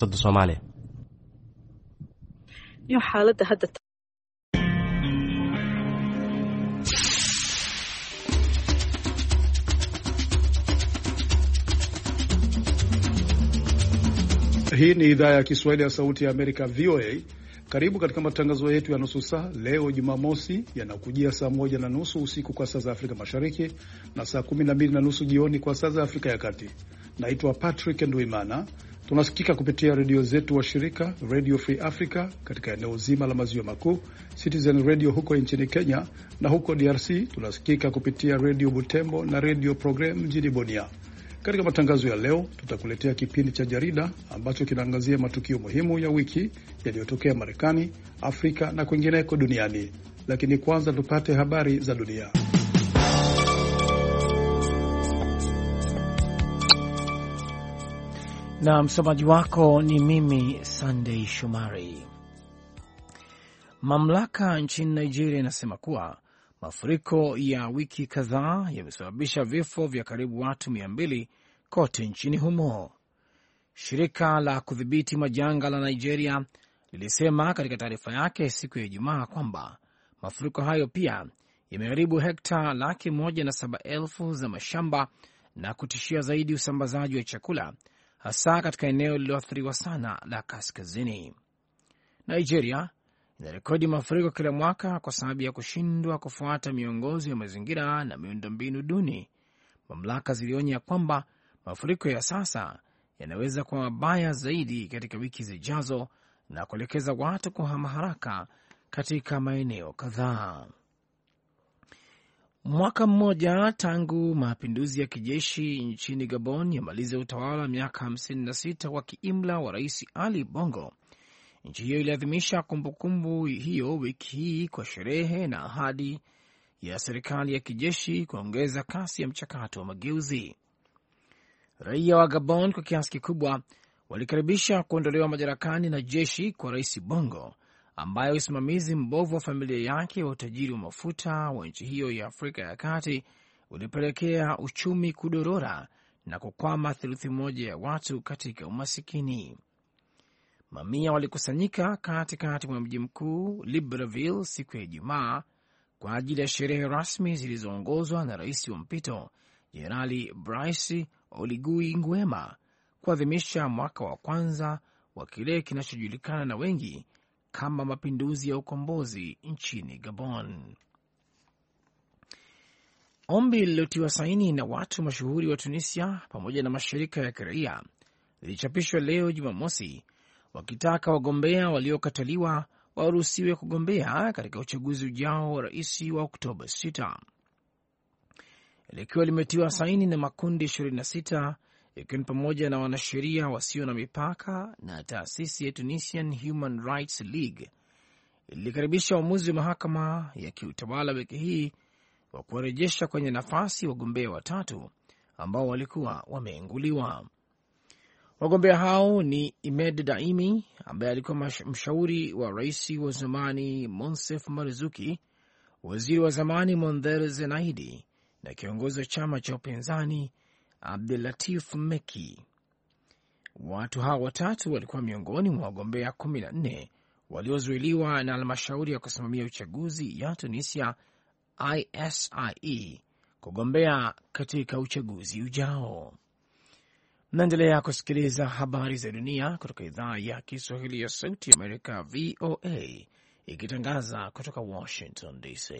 Soomaaliya iyo xaaladda hadda. Hii ni idhaa ya Kiswahili ya Sauti ya Amerika, VOA. Karibu katika matangazo yetu ya nusu saa leo Jumamosi, yanakujia saa 1:30 usiku kwa saa za Afrika Mashariki na saa 12:30 jioni kwa saa za Afrika ya Kati. Naitwa Patrick Ndwimana. Tunasikika kupitia redio zetu wa shirika Radio Free Africa katika eneo zima la maziwa makuu, Citizen Radio huko nchini Kenya, na huko DRC tunasikika kupitia Radio Butembo na Radio Program mjini Bunia. Katika matangazo ya leo tutakuletea kipindi cha jarida ambacho kinaangazia matukio muhimu ya wiki yaliyotokea Marekani, Afrika na kwingineko duniani. Lakini kwanza tupate habari za dunia. Na msomaji wako ni mimi Sunday Shomari. Mamlaka nchini Nigeria inasema kuwa mafuriko ya wiki kadhaa yamesababisha vifo vya karibu watu 200 kote nchini humo. Shirika la kudhibiti majanga la Nigeria lilisema katika taarifa yake siku ya Ijumaa kwamba mafuriko hayo pia yameharibu hekta 107,000 za mashamba na kutishia zaidi usambazaji wa chakula, hasa katika eneo lililoathiriwa sana la kaskazini. Nigeria inarekodi mafuriko kila mwaka kwa sababu ya kushindwa kufuata miongozo ya mazingira na miundombinu duni. Mamlaka zilionya kwamba mafuriko ya sasa yanaweza kuwa mabaya zaidi katika wiki zijazo na kuelekeza watu kuhama haraka katika maeneo kadhaa. Mwaka mmoja tangu mapinduzi ya kijeshi nchini Gabon yamaliza utawala wa miaka 56 wa kiimla wa Rais Ali Bongo, nchi hiyo iliadhimisha kumbukumbu hiyo wiki hii kwa sherehe na ahadi ya serikali ya kijeshi kuongeza kasi ya mchakato wa mageuzi. Raia wa Gabon kwa kiasi kikubwa walikaribisha kuondolewa madarakani na jeshi kwa Rais Bongo, ambaye usimamizi mbovu wa familia yake wa utajiri wa mafuta wa nchi hiyo ya Afrika ya Kati ulipelekea uchumi kudorora na kukwama theluthi moja ya watu katika umasikini. Mamia walikusanyika katikati mwa mji mkuu Libreville siku ya Ijumaa kwa ajili ya sherehe rasmi zilizoongozwa na rais wa mpito Jenerali Brice Oligui Nguema kuadhimisha mwaka wa kwanza wa kile kinachojulikana na wengi kama mapinduzi ya ukombozi nchini Gabon. Ombi lililotiwa saini na watu mashuhuri wa Tunisia pamoja na mashirika ya kiraia lilichapishwa leo Jumamosi, wakitaka wagombea waliokataliwa waruhusiwe kugombea katika uchaguzi ujao wa rais wa Oktoba 6. Likiwa limetiwa saini na makundi 26 ikiwa ni pamoja na wanasheria wasio na mipaka na taasisi ya Tunisian Human Rights League, ilikaribisha uamuzi wa mahakama ya kiutawala wiki hii wa kuwarejesha kwenye nafasi wagombea watatu ambao walikuwa wameenguliwa. Wagombea hao ni Imed Daimi ambaye alikuwa mshauri wa rais wa zamani Monsef Marzuki, waziri wa zamani Mondher Zenaidi na kiongozi wa chama cha upinzani Abdelatif Meki. Watu hao watatu walikuwa miongoni mwa wagombea 14 waliozuiliwa na halmashauri ya kusimamia uchaguzi ya Tunisia ISIE kugombea katika uchaguzi ujao. Mnaendelea kusikiliza habari za dunia kutoka idhaa ya Kiswahili ya Sauti ya Amerika, VOA, ikitangaza kutoka Washington DC.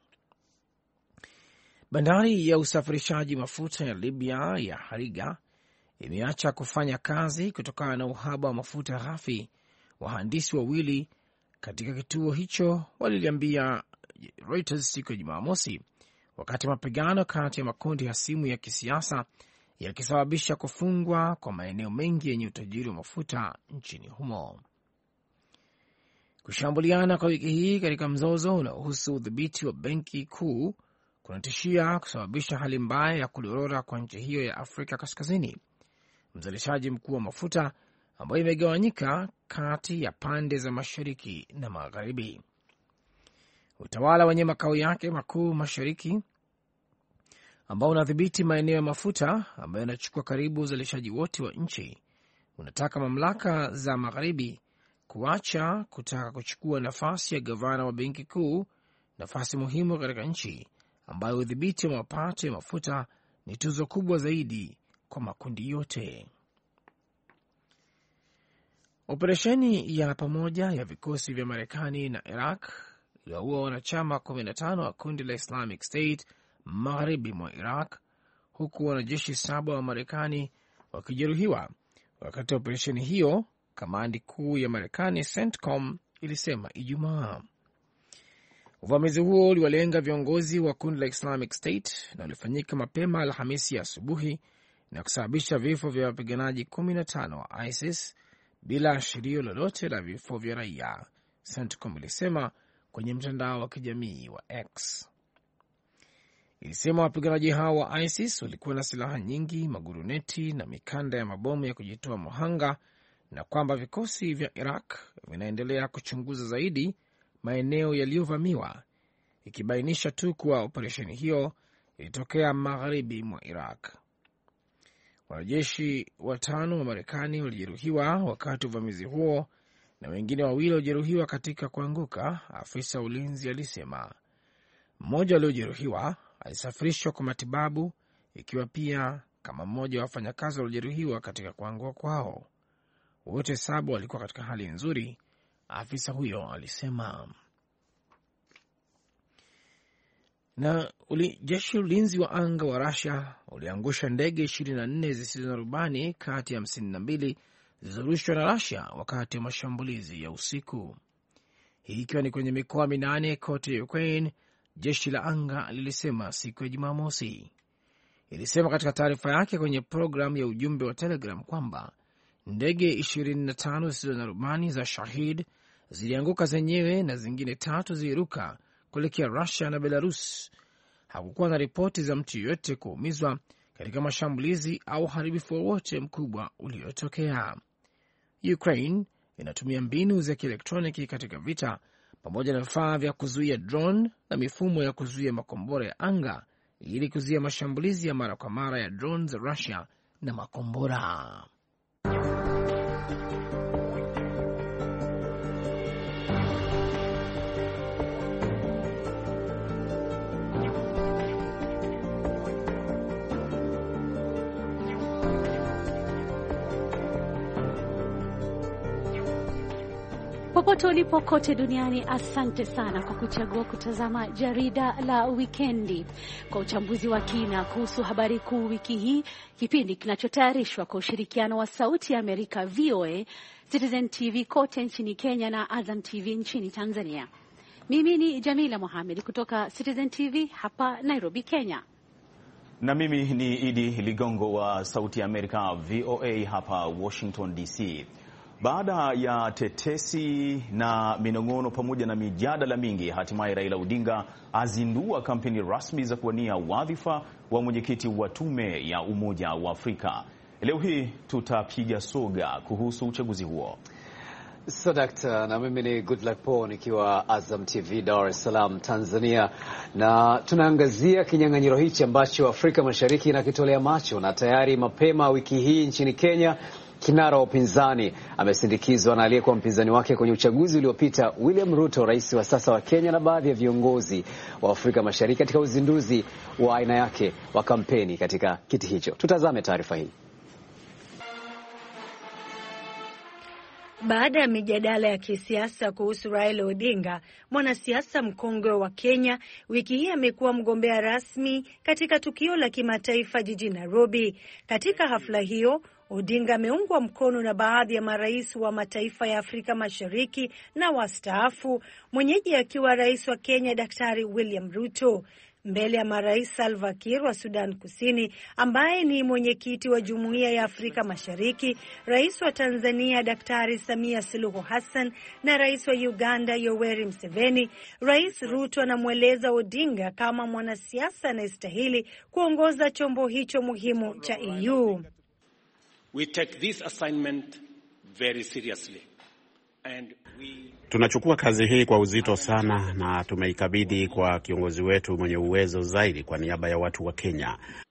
Bandari ya usafirishaji mafuta ya Libya ya Hariga imeacha kufanya kazi kutokana na uhaba wa mafuta ghafi. Wahandisi wawili katika kituo hicho waliliambia Reuters siku ya Jumamosi, wakati mapigano kati ya makundi hasimu ya kisiasa yakisababisha kufungwa kwa maeneo mengi yenye utajiri wa mafuta nchini humo. Kushambuliana kwa wiki hii katika mzozo unaohusu udhibiti wa benki kuu kunatishia kusababisha hali mbaya ya kudorora kwa nchi hiyo ya Afrika Kaskazini, mzalishaji mkuu wa mafuta ambayo imegawanyika kati ya pande za mashariki na magharibi. Utawala wenye makao yake makuu mashariki, ambao unadhibiti maeneo ya mafuta ambayo yanachukua karibu uzalishaji wote wa nchi, unataka mamlaka za magharibi kuacha kutaka kuchukua nafasi ya gavana wa benki kuu, nafasi muhimu katika nchi ambayo udhibiti wa mapato ya mafuta ni tuzo kubwa zaidi kwa makundi yote. Operesheni ya pamoja ya vikosi vya Marekani na Iraq iliwaua wanachama 15 wa kundi la Islamic State magharibi mwa Iraq, huku wanajeshi 7 wa Marekani wakijeruhiwa wakati wa operesheni hiyo, kamandi kuu ya Marekani CENTCOM ilisema Ijumaa. Uvamizi huo uliwalenga viongozi wa kundi la Islamic State na ulifanyika mapema Alhamisi ya asubuhi na kusababisha vifo vya wapiganaji 15 wa ISIS bila ashirio lolote la vifo vya raia, CENTCOM ilisema kwenye mtandao wa kijamii wa X. Ilisema wapiganaji hao wa ISIS walikuwa na silaha nyingi, maguruneti na mikanda ya mabomu ya kujitoa muhanga, na kwamba vikosi vya Iraq vinaendelea kuchunguza zaidi maeneo yaliyovamiwa, ikibainisha tu kuwa operesheni hiyo ilitokea magharibi mwa Iraq. Wanajeshi 5 wa Marekani walijeruhiwa wakati wa uvamizi huo na wengine 2 walijeruhiwa katika kuanguka, afisa ulinzi alisema. Mmoja aliojeruhiwa alisafirishwa kwa matibabu, ikiwa pia kama mmoja wa wafanyakazi waliojeruhiwa katika kuanguka kwao. Wote 7 walikuwa katika hali nzuri, afisa huyo alisema. Na jeshi ulinzi wa anga wa Russia uliangusha ndege 24 zisizo na rubani kati ya 52 zilizorushwa na Russia wakati wa mashambulizi ya usiku. Hii ikiwa ni kwenye mikoa 8 kote Ukraine, jeshi la anga lilisema siku ya Jumamosi. Ilisema katika taarifa yake kwenye programu ya ujumbe wa Telegram kwamba ndege 25 zisizo na rubani za Shahid zilianguka zenyewe na zingine 3 ziliruka kuelekea Russia na Belarus. Hakukuwa na ripoti za mtu yeyote kuumizwa katika mashambulizi au haribifu wowote mkubwa uliotokea. Ukraine inatumia mbinu za kielektroniki katika vita pamoja na vifaa vya kuzuia drone na mifumo ya kuzuia makombora ya anga ili kuzuia mashambulizi ya mara kwa mara ya drone za Russia na makombora. Popote ulipo kote duniani, asante sana kwa kuchagua kutazama jarida la wikendi kwa uchambuzi wa kina kuhusu habari kuu wiki hii, kipindi kinachotayarishwa kwa ushirikiano wa Sauti ya Amerika VOA, Citizen TV kote nchini Kenya na Azam TV nchini Tanzania. Mimi ni Jamila Mohamed kutoka Citizen TV hapa Nairobi, Kenya. Na mimi ni Idi Ligongo wa Sauti ya Amerika VOA hapa Washington DC. Baada ya tetesi na minong'ono pamoja na mijadala mingi, hatimaye Raila Odinga azindua kampeni rasmi za kuwania wadhifa wa mwenyekiti wa tume ya Umoja wa Afrika. Leo hii tutapiga soga kuhusu uchaguzi huo. Sadakta, na mimi ni Goodluck Paul nikiwa Azam TV Dar es Salaam, Tanzania, na tunaangazia kinyang'anyiro hichi ambacho Afrika Mashariki inakitolea macho, na tayari mapema wiki hii nchini Kenya kinara wa upinzani amesindikizwa na aliyekuwa mpinzani wake kwenye uchaguzi uliopita, William Ruto, rais wa sasa wa Kenya, na baadhi ya viongozi wa Afrika Mashariki katika uzinduzi wa aina yake wa kampeni katika kiti hicho. Tutazame taarifa hii. Baada ya mijadala ya kisiasa kuhusu Raila Odinga, mwanasiasa mkongwe wa Kenya, wiki hii amekuwa mgombea rasmi katika tukio la kimataifa jijini Nairobi. Katika hafla hiyo, Odinga ameungwa mkono na baadhi ya marais wa mataifa ya Afrika Mashariki na wastaafu, mwenyeji akiwa rais wa Kenya Daktari William Ruto, mbele ya marais Salva Kiir wa Sudan Kusini ambaye ni mwenyekiti wa Jumuiya ya Afrika Mashariki, rais wa Tanzania Daktari Samia Suluhu Hassan na rais wa Uganda Yoweri Museveni. Rais Ruto anamweleza Odinga kama mwanasiasa anayestahili kuongoza chombo hicho muhimu cha EU. We take this assignment very seriously and tunachukua kazi hii kwa uzito sana na tumeikabidhi kwa kiongozi wetu mwenye uwezo zaidi kwa niaba ya watu wa Kenya.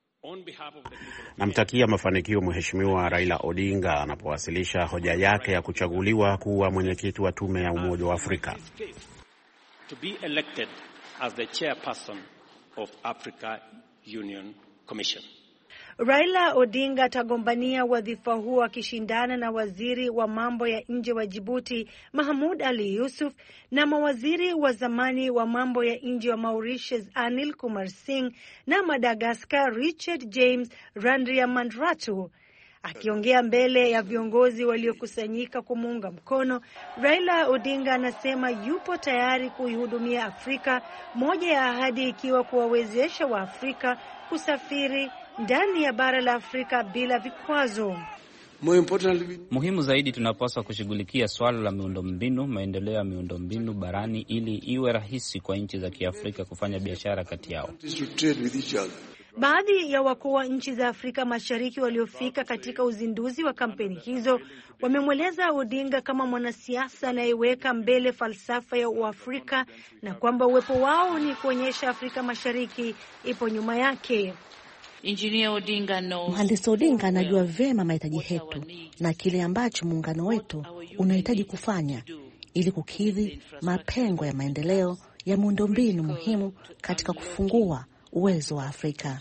Namtakia mafanikio Mheshimiwa Raila Odinga anapowasilisha hoja yake ya kuchaguliwa kuwa mwenyekiti wa tume ya Umoja wa Afrika. To be elected as the chairperson of Africa Union Commission. Raila Odinga atagombania wadhifa huo akishindana na waziri wa mambo ya nje wa Djibouti Mahmoud Ali Yusuf na mawaziri wa zamani wa mambo ya nje wa Mauritius Anil Kumar Singh na Madagascar Richard James Randriamandratu. Akiongea mbele ya viongozi waliokusanyika kumuunga mkono, Raila Odinga anasema yupo tayari kuihudumia Afrika, moja ya ahadi ikiwa kuwawezesha Waafrika kusafiri ndani ya bara la Afrika bila vikwazo. Muhimu zaidi, tunapaswa kushughulikia swala la miundombinu, maendeleo ya miundombinu barani ili iwe rahisi kwa nchi za Kiafrika kufanya biashara kati yao. Baadhi ya wakuu wa nchi za Afrika Mashariki waliofika katika uzinduzi wa kampeni hizo wamemweleza Odinga kama mwanasiasa anayeweka mbele falsafa ya Uafrika na kwamba uwepo wao ni kuonyesha Afrika Mashariki ipo nyuma yake. Mhandisi Odinga anajua vyema mahitaji yetu na kile ambacho muungano wetu unahitaji kufanya ili kukidhi mapengo ya maendeleo ya miundombinu muhimu katika kufungua uwezo wa Afrika.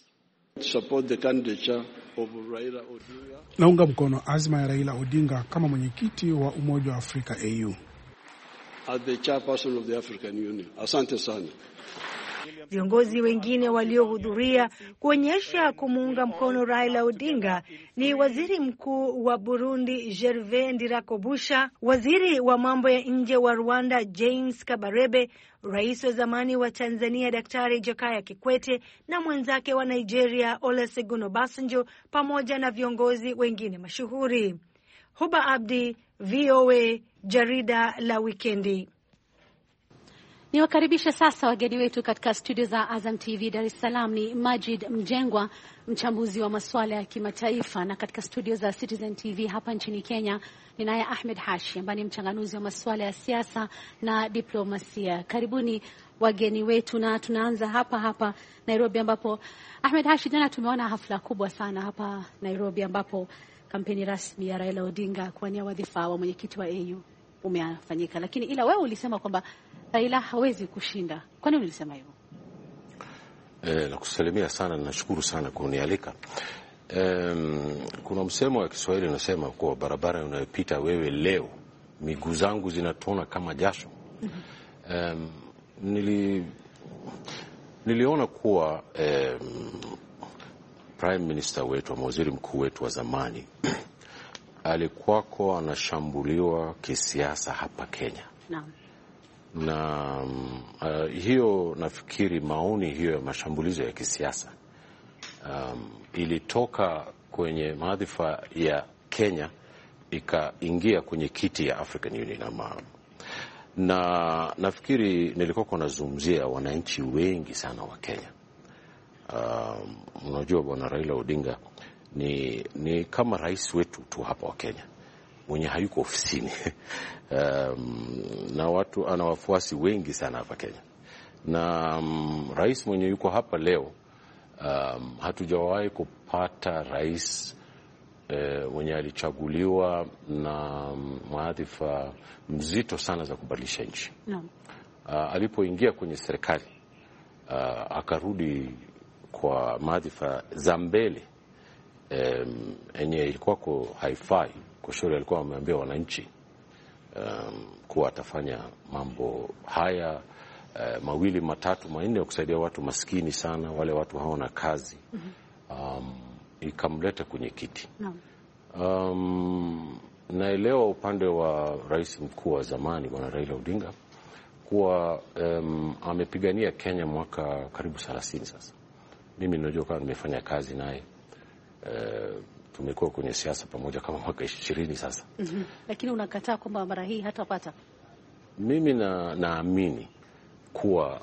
Naunga mkono azma ya Raila Odinga kama mwenyekiti wa Umoja wa Afrika AU. As the chairperson of the African Union. Asante sana. Viongozi wengine waliohudhuria kuonyesha kumuunga mkono Raila Odinga ni Waziri Mkuu wa Burundi Gervais Ndirakobusha, Waziri wa mambo ya nje wa Rwanda James Kabarebe, Rais wa zamani wa Tanzania Daktari Jakaya Kikwete na mwenzake wa Nigeria Olusegun Obasanjo, pamoja na viongozi wengine mashuhuri. Huba Abdi, VOA, jarida la wikendi. Niwakaribisha sasa wageni wetu katika studio za Azam TV Dar es Salaam. Ni Majid Mjengwa, mchambuzi wa masuala ya kimataifa, na katika studio za Citizen TV hapa nchini Kenya ninaye Ahmed Hashi ambaye ni mchanganuzi wa masuala ya siasa na diplomasia. Karibuni wageni wetu, na tunaanza hapa Nairobi, ambapo Ahmed Hashi, jana tumeona hafla kubwa sana hapa Nairobi ambapo kampeni rasmi ya Raila Odinga kuwania wadhifa wa mwenyekiti wa AU umefanyika, lakini ila wewe ulisema kwamba Raila hawezi kushinda. Kwa nini ulisema hivyo? Nakusalimia sana, nashukuru sana kunialika. Kuna msemo wa Kiswahili unasema kwa barabara unayopita wewe leo miguu zangu zinatona kama jasho. Niliona kuwa Prime Minister wetu, waziri mkuu wetu wa zamani alikuwako anashambuliwa kisiasa hapa Kenya. Naam. Na hiyo nafikiri maoni hiyo ya mashambulizo ya kisiasa ilitoka kwenye madhifa ya Kenya ikaingia kwenye kiti ya African Union na nafikiri nilikuwa nazungumzia wananchi wengi sana wa Kenya. Unajua bwana Raila Odinga ni kama rais wetu tu hapa wa Kenya mwenye hayuko ofisini. Na watu ana wafuasi wengi sana hapa Kenya. Na rais mwenye yuko hapa leo, hatujawahi kupata rais mwenye alichaguliwa na maadhifa mzito sana za kubadilisha nchi. No. Alipoingia kwenye serikali akarudi kwa maadhifa za mbele enye ilikuwa haifai. Kwa shauri alikuwa ameambia wananchi kuwa atafanya mambo haya mawili matatu manne ya kusaidia watu maskini sana, wale watu hawana kazi. Ikamleta kwenye kiti. Naelewa upande wa rais mkuu wa zamani bwana Raila Odinga kuwa amepigania Kenya mwaka karibu 30 sasa. Mimi najua kama nimefanya kazi naye. Tumekuwa kwenye siasa pamoja kama mwaka 20 sasa. Lakini unakataa kwamba mara hii hatapata? Mimi naamini kuwa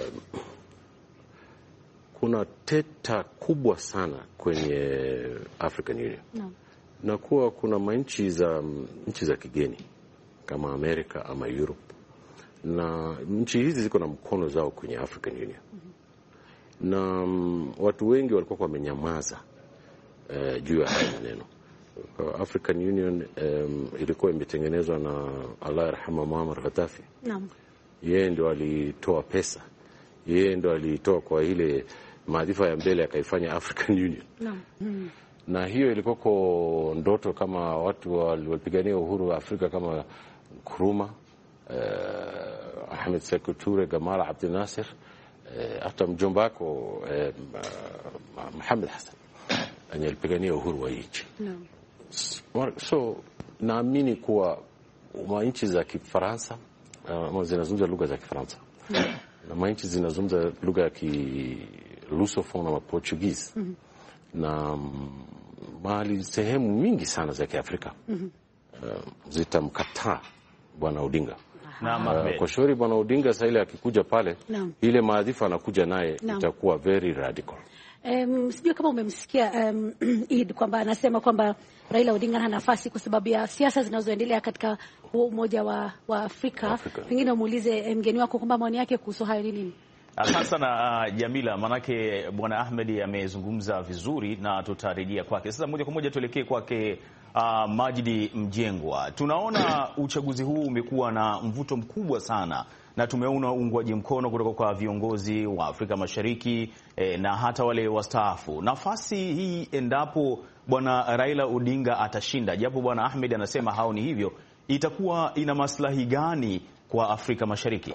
kuna teta kubwa sana kwenye African Union. No. Na kuwa kuna nchi za kigeni kama Amerika ama Europe, na nchi hizi ziko na mkono zao kwenye African Union. na watu wengi walikuwa wamenyamaza juu ya haya maneno. African Union ilikuwa imetengenezwa na Allah yarhamu Muammar Gaddafi. Naam. Yeye ndo alitoa pesa, yeye ndo alitoa kwa ile maadhifa ya mbele akaifanya African Union. Naam. Na hiyo ilikuwa kwa ndoto kama watu walipigania uhuru wa Afrika kama Nkrumah, Ahmed Sekou Toure, Gamal Abdel Nasser, hata mjomba wako Mohamed Hassan alipigania uhuru wa nchi. So naamini kuwa nchi za Kifaransa zinazungumza lugha za Kifaransa na nchi zinazungumza lugha ya Kilusofoni na Portuguese na mahali sehemu mingi sana za Kiafrika zitamkataa Bwana Odinga. Kwa shauri Bwana Odinga sasa ile akikuja pale ile maadhifa anakuja naye itakuwa very radical. Sijui kama umemsikia kwamba anasema kwamba Raila Odinga hana nafasi kwa sababu ya siasa zinazoendelea katika umoja wa Afrika. Pengine umuulize mgeni wako kwamba maoni yake kuhusu hayo ni nini. Asante sana Jamila, manake Bwana Ahmed amezungumza vizuri na tutarejea kwake. Sasa moja kwa moja tuelekee kwake Majidi Mjengwa. Tunaona uchaguzi huu umekuwa na mvuto mkubwa sana na tumeona uungwaji mkono kutoka kwa viongozi wa Afrika Mashariki na hata wale wastaafu. Nafasi hii endapo Bwana Raila Odinga atashinda, japo Bwana Ahmed anasema hao ni hivyo, itakuwa ina maslahi gani kwa Afrika Mashariki?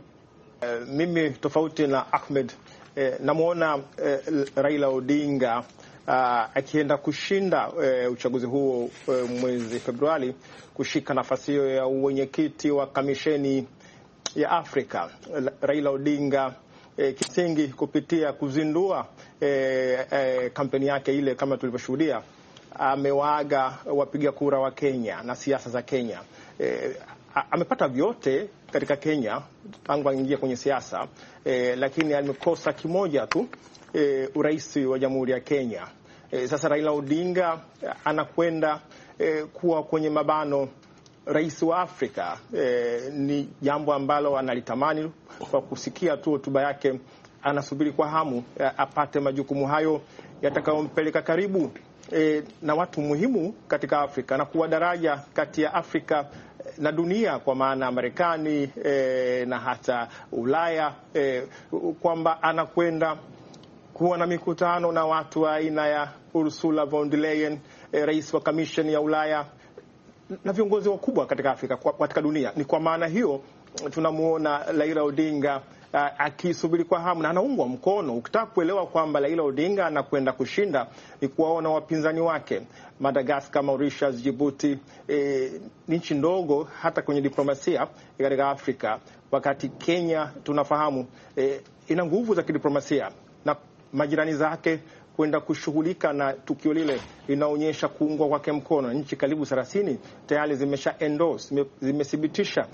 Mimi tofauti na Ahmed namuona Raila Odinga akienda kushinda uchaguzi huo mwezi Februari, kushika nafasi hiyo ya uwenyekiti wa kamisheni ya Afrika. Raila Odinga kisingi kupitia kuzindua kampeni yake ile, kama tulivyoshuhudia, amewaaga wapiga kura wa Kenya na siasa za Kenya. Amepata vyote katika Kenya tangu aingia kwenye siasa, lakini amekosa kimoja tu, urais wa Jamhuri ya Kenya. Sasa Raila Odinga anakwenda kuwa kwenye mabano rais wa Afrika. Ni jambo ambalo analitamani. Kwa kusikia tu hotuba yake anasubiri kwa hamu apate majukumu hayo yatakayompeleka karibu na watu muhimu katika Afrika na kuwa daraja kati ya Afrika na dunia, kwa maana Marekani na hata Ulaya, kwamba anakwenda kuwa na mikutano na watu wa aina ya Ursula von der Leyen, rais wa kamisheni ya Ulaya, na viongozi wakubwa katika Afrika, katika dunia. Ni kwa maana hiyo tunamuona Raila Odinga akisubiri kwa hamu na anaungwa mkono. Ukitaka kuelewa kwamba Raila Odinga anakwenda kushinda, ni kuwaona wapinzani wake Madagascar, Mauritius, Djibouti, ni nchi ndogo hata kwenye diplomasia katika Afrika, wakati Kenya tunafahamu ina nguvu za kidiplomasia na majirani zake kwenda kushughulika na tukio lile inaonyesha kuungwa kwake mkono. Nchi karibu 30 tayari zimesha endorse, zimethibitisha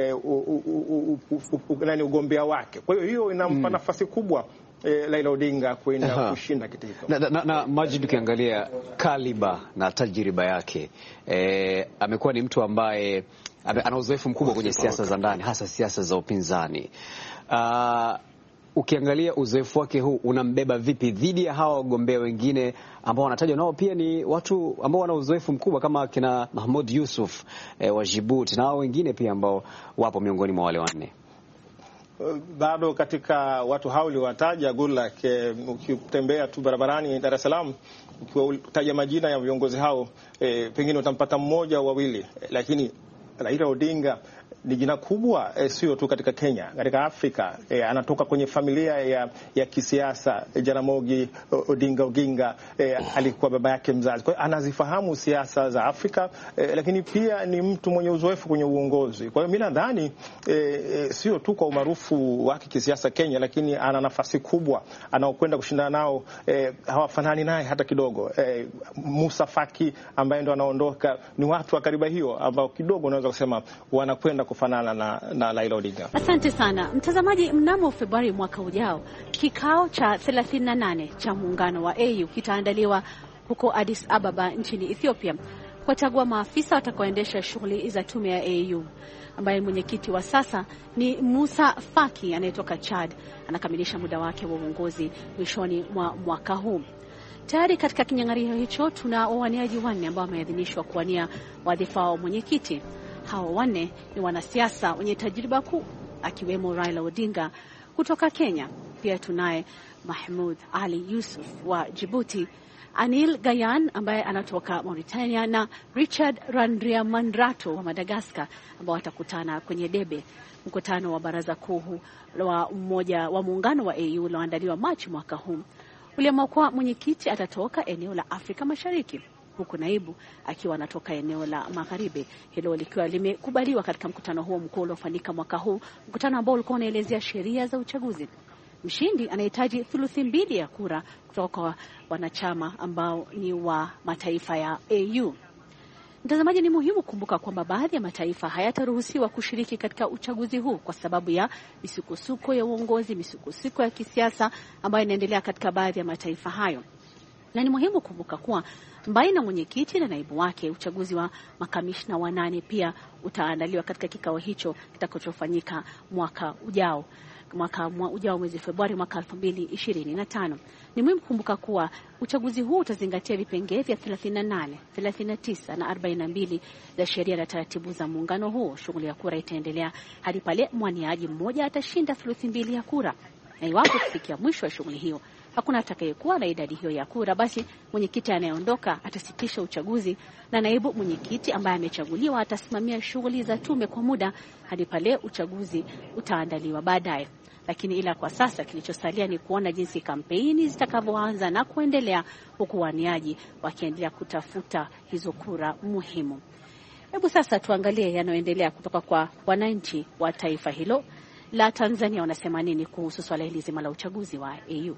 ugombea wake. Kwa hiyo inampa nafasi kubwa Raila Odinga kwenda kushinda kiti hicho. Na Majid, ukiangalia kaliba na tajriba yake, amekuwa ni mtu ambaye ana uzoefu mkubwa kwenye siasa za ndani, hasa siasa za upinzani. Ukiangalia uzoefu wake huu unambeba vipi dhidi ya hawa wagombea wengine ambao wanatajwa nao pia ni watu ambao wana uzoefu mkubwa kama kina Mahmoud Yusuf wa Djibouti na hao wengine pia ambao wapo miongoni mwa wale wanne? Bado katika watu hao uliowataja, Goodluck, ukitembea tu barabarani Dar es Salaam, ukiwataja majina ya viongozi hao, pengine utampata mmoja au wawili, lakini Raila Odinga ni jina kubwa, sio tu katika Kenya, katika Afrika. Anatoka kwenye familia ya kisiasa. Jaramogi Odinga Oginga alikuwa baba yake mzazi. Kwa hiyo anazifahamu siasa za Afrika, lakini pia ni mtu mwenye uzoefu kwenye uongozi. Kwa hiyo mimi nadhani sio tu kwa umaarufu wake kisiasa Kenya, lakini ana nafasi kubwa. Anaokwenda kushindana nao hawafanani naye hata kidogo. Musa Faki ambaye ndo anaondoka, ni watu wa kariba hiyo ambao kidogo unaweza kusema wanakwenda kufanana na Raila Odinga. Asante sana mtazamaji. Mnamo Februari mwaka ujao, kikao cha 38 cha muungano wa AU kitaandaliwa huko Addis Ababa nchini Ethiopia. kuwachagua maafisa watakaoendesha shughuli za tume ya AU, ambaye mwenyekiti wa sasa ni Musa Faki anayetoka Chad. Anakamilisha muda wake wa uongozi mwishoni mwa mwaka huu. Tayari katika kinyang'anyiro hicho tuna wawaniaji 4 ambao wameidhinishwa kuwania wadhifa wa mwenyekiti. Hao 4 ni wanasiasa wenye tajriba kuu, akiwemo Raila Odinga kutoka Kenya. Pia tunaye Mahmoud Ali Yusuf wa Djibouti, Anil Gayan ambaye anatoka Mauritania na Richard Randriamandrato wa Madagascar, ambao watakutana kwenye debe. Mkutano wa baraza kuu wa muungano wa AU ulioandaliwa Machi mwaka huu uliamua kuwa mwenyekiti atatoka eneo la Afrika Mashariki, huku naibu akiwa anatoka eneo la Magharibi. Hilo likiwa limekubaliwa katika mkutano huo mkuu uliofanyika mwaka huu, mkutano ambao ulikuwa unaelezea sheria za uchaguzi. Mshindi anahitaji thuluthi 2 ya kura kutoka kwa wanachama ambao ni wa mataifa ya AU. Mtazamaji, ni muhimu kumbuka kwamba baadhi ya mataifa hayataruhusiwa kushiriki katika uchaguzi huu kwa sababu ya misukosuko ya uongozi, misukosuko ya kisiasa ambayo inaendelea katika baadhi ya mataifa hayo. Na ni muhimu kumbuka kuwa mbali na mwenyekiti na naibu wake, uchaguzi wa makamishna 8 pia utaandaliwa katika kikao hicho kitakachofanyika mwaka ujao mwezi Februari mwaka 2025. Ni muhimu kumbuka kuwa uchaguzi huu utazingatia vipengee vya 38, 39 na 42 za sheria na taratibu za muungano huo. Shughuli ya kura itaendelea hadi pale mwaniaji mmoja atashinda thuluthi 2 ya kura. Na iwapo kufikia mwisho wa shughuli hiyo hakuna atakayekuwa na idadi hiyo ya kura, basi mwenyekiti anayeondoka atasitisha uchaguzi na naibu mwenyekiti ambaye amechaguliwa atasimamia shughuli za tume kwa muda hadi pale uchaguzi utaandaliwa baadaye. Lakini ila kwa sasa kilichosalia ni kuona jinsi kampeni zitakavyoanza na kuendelea, huku waniaji wakiendelea kutafuta hizo kura muhimu. Hebu sasa tuangalie yanayoendelea kutoka kwa wananchi wa taifa hilo la Tanzania. Wanasema nini kuhusu swala hili zima la uchaguzi wa AU?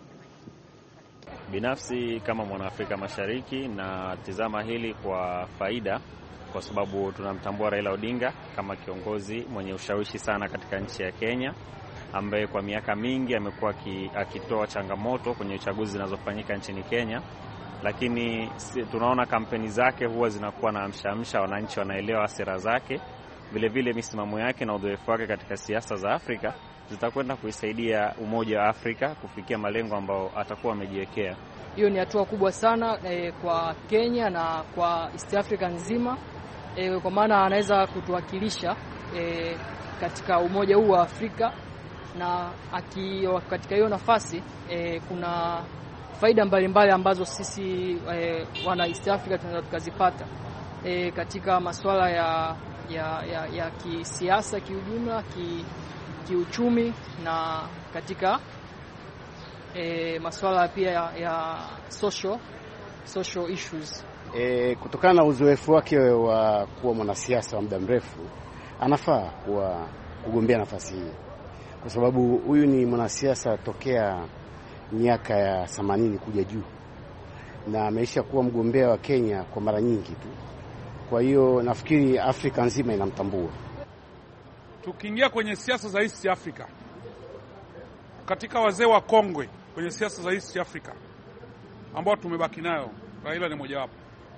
Binafsi kama Mwanaafrika Mashariki na tizama hili kwa faida, kwa sababu tunamtambua Raila Odinga kama kiongozi mwenye ushawishi sana katika nchi ya Kenya, ambaye kwa miaka mingi amekuwa akitoa changamoto kwenye uchaguzi zinazofanyika nchini Kenya. Lakini tunaona kampeni zake huwa zinakuwa na amshamsha, wananchi wanaelewa sera zake, vile vile misimamo yake na udhoefu wake katika siasa za Afrika zitakwenda kuisaidia Umoja wa Afrika kufikia malengo ambayo atakuwa amejiwekea. Hiyo ni hatua kubwa sana kwa Kenya na kwa East Africa nzima, kwa maana anaweza kutuwakilisha katika umoja huu wa Afrika, na katika hiyo nafasi kuna faida mbalimbali ambazo sisi wana East Africa tunaweza tukazipata katika masuala ya kisiasa kiujumla, kiuchumi na katika masuala pia ya social issues. Kutokana na uzoefu wake wa kuwa mwanasiasa wa muda mrefu, anafaa kugombea nafasi hii, kwa sababu huyu ni mwanasiasa tokea miaka ya 80 kuja juu, na ameisha kuwa mgombea wa Kenya kwa mara nyingi tu. Kwa hiyo nafikiri Afrika nzima inamtambua. Tukiingia kwenye siasa za East Africa, katika wazee wa kongwe kwenye siasa za East Africa ambao tumebaki nayo, Raila ni mojawapo.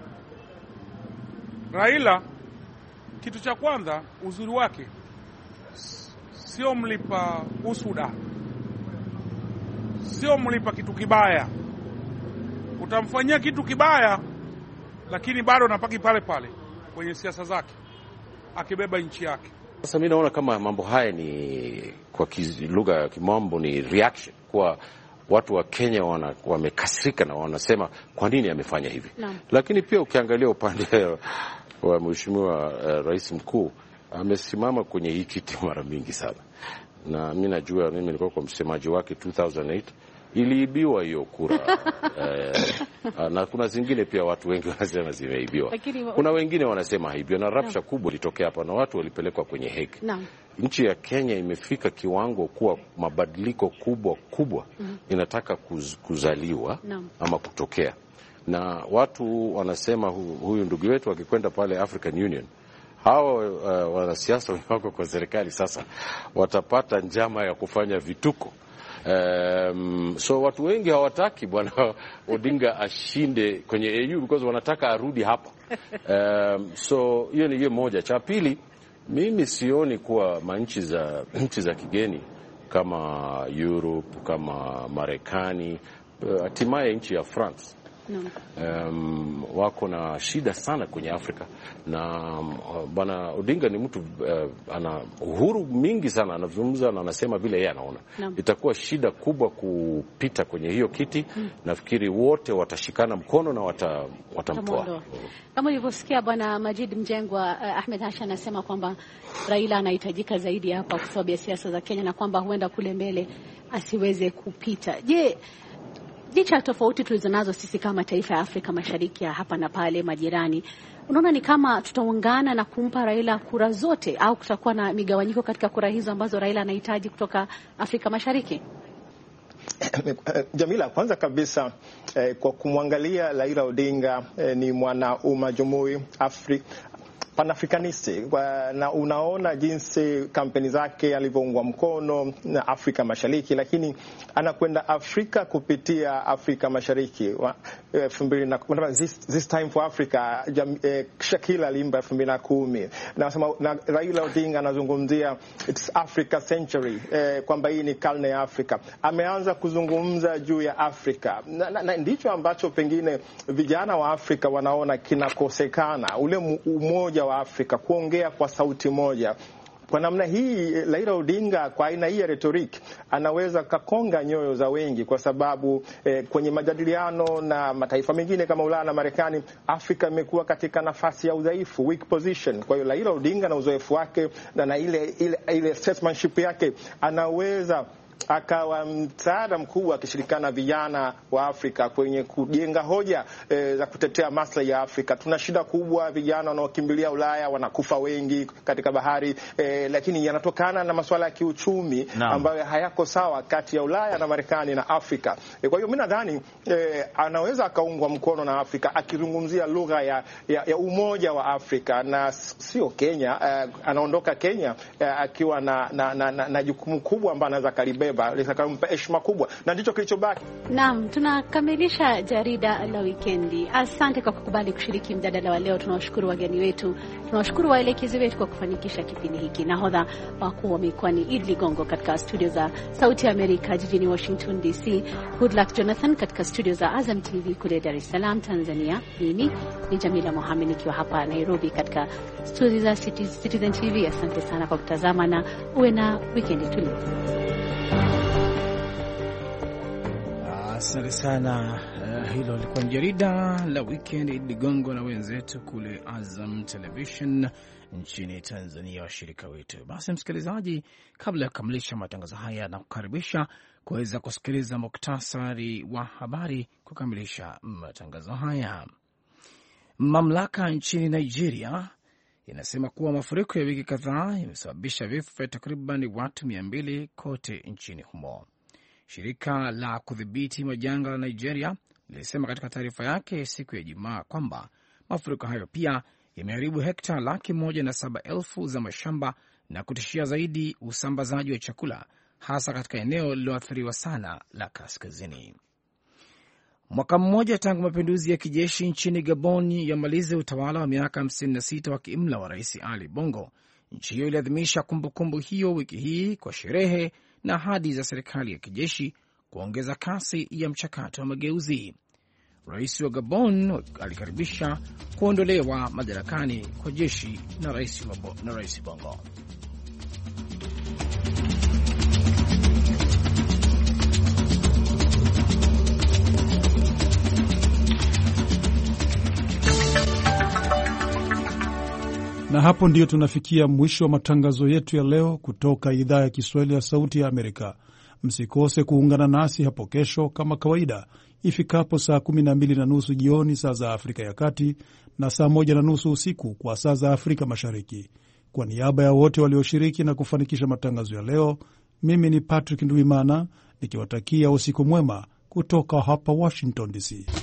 Raila, kitu cha kwanza, uzuri wake sio mlipa usuda, sio mlipa kitu kibaya. Utamfanyia kitu kibaya, lakini bado anapaki pale pale kwenye siasa zake, akibeba nchi yake. Sasa mimi naona kama mambo haya ni kwa lugha ya kimombo ni reaction, kwa watu wa Kenya wamekasirika na wanasema kwa nini amefanya hivi. Lakini pia ukiangalia upande wa mheshimiwa rais mkuu, amesimama kwenye hii kiti mara mingi sana, na mimi najua, mimi nilikuwa kwa msemaji wake 2008, iliibiwa hiyo kura na kuna zingine pia watu wengi wanasema zimeibiwa. Kuna wengine wanasema haibiwa, na rapsha kubwa ilitokea hapa na watu walipelekwa kwenye Hague. Nchi ya Kenya imefika kiwango kuwa mabadiliko kubwa inataka kuzaliwa ama kutokea, na watu wanasema huyu ndugu wetu akikwenda pale African Union, hawa wanasiasa wako kwa serikali sasa watapata njama ya kufanya vituko. So watu wengi hawataki bwana Odinga ashinde kwenye AU because wanataka arudi hapa. So hiyo ni hiyo moja. Cha pili, mimi sioni kuwa nchi za kigeni kama Europe, kama Marekani, hatimaye nchi ya France wako na shida sana kwenye Afrika, na Bwana Odinga ni mtu ana uhuru mingi sana, anazungumza na anasema vile yeye anaona. Itakuwa shida kubwa kupita kwenye hiyo kiti. Nafikiri wote watashikana mkono na watamtoa. Kama ulivyosikia Bwana Majid Mjengwa, Ahmed Hassan anasema kwamba Raila anahitajika zaidi hapa kwa sababu ya siasa za Kenya na kwamba huenda kule mbele asiweze kupita. Je, licha tofauti tulizonazo sisi kama taifa ya Afrika Mashariki hapa na pale majirani, unaona ni kama tutaungana na kumpa Raila kura zote au kutakuwa na migawanyiko katika kura hizo ambazo Raila anahitaji kutoka Afrika Mashariki? Jamila, kwanza kabisa kwa kumwangalia Raila Odinga ni mwana umajumui Pan-Africanisti, na unaona jinsi kampeni zake alivyoungwa mkono na Afrika Mashariki, lakini anakwenda Afrika kupitia Afrika Mashariki. This time for Africa, Shakila alimba 2010 na Raila Odinga anazungumzia it's Africa century, kwamba hii ni karne ya Afrika. Ameanza kuzungumza juu ya Afrika na ndicho ambacho pengine vijana wa Afrika wanaona kinakosekana, ule umoja wa Afrika, kuongea kwa sauti moja. Kwa namna hii Raila Odinga kwa aina hii ya rhetoric anaweza kakonga nyoyo za wengi, kwa sababu kwenye majadiliano na mataifa mengine kama Ulaya na Marekani, Afrika imekuwa katika nafasi ya udhaifu, weak position. Kwa hiyo Raila Odinga na uzoefu wake na ile statesmanship yake anaweza akawa msaada mkubwa akishirikana vijana wa Afrika kwenye kujenga hoja za kutetea maslahi ya Afrika. Tuna shida kubwa, vijana wanaokimbilia Ulaya wanakufa wengi katika bahari, lakini yanatokana na masuala ya kiuchumi ambayo hayako sawa kati ya Ulaya na Marekani na Afrika. Kwa hiyo mimi nadhani anaweza akaungwa mkono na Afrika akizungumzia lugha ya umoja wa Afrika, na sio Kenya. Anaondoka Kenya akiwa na jukumu kubwa ambalo anaweza kalibeba, likampa heshima kubwa, na ndicho kilichobaki. Naam, tunakamilisha jarida la wikendi. Asante kwa kukubali kushiriki mjadala wa leo. Tunawashukuru wageni wetu, tunawashukuru waelekezi wetu kwa kufanikisha kipindi hiki. Nahodha wakuu wamekuwa ni Idli Gongo katika studio za Sauti ya Amerika jijini Washington DC, Goodluck Jonathan katika studio za Azam TV kule Dar es Salaam Tanzania. Mimi ni Jamila Mohamed nikiwa hapa Nairobi katika studio za Citizen TV. Asante sana kwa kutazama na uwe na wikendi tulivu. Asante sana. Hilo lilikuwa jarida la weekend Ligongo na wenzetu kule Azam Television nchini Tanzania, washirika wetu. Basi msikilizaji, kabla ya kukamilisha matangazo haya na kukaribisha kuweza kusikiliza muktasari wa habari kukamilisha matangazo haya. Mamlaka nchini Nigeria inasema kuwa mafuriko ya wiki kadhaa yamesababisha vifo vya takriban watu 200 kote nchini humo. Shirika la kudhibiti majanga la Nigeria lilisema katika taarifa yake siku ya Ijumaa kwamba mafuriko hayo pia yameharibu hekta 107,000 za mashamba na kutishia zaidi usambazaji wa chakula, hasa katika eneo lililoathiriwa sana la kaskazini. Mwaka mmoja tangu mapinduzi ya kijeshi nchini Gabon yamalize utawala wa miaka 56 wa kiimla wa Rais Ali Bongo, nchi hiyo iliadhimisha kumbukumbu hiyo wiki hii kwa sherehe na ahadi za serikali ya kijeshi kuongeza kasi ya mchakato wa mageuzi. Rais wa Gabon alikaribisha kuondolewa madarakani kwa jeshi na Rais Bongo. Na hapo ndiyo tunafikia mwisho wa matangazo yetu ya leo kutoka idhaa ya Kiswahili ya Sauti ya Amerika. Msikose kuungana nasi hapo kesho kama kawaida ifikapo saa 12:30 jioni saa za Afrika ya Kati na saa 1:30 usiku kwa saa za Afrika Mashariki. Kwa niaba ya wote walioshiriki na kufanikisha matangazo ya leo, mimi ni Patrick Ndwimana nikiwatakia usiku mwema kutoka hapa Washington DC.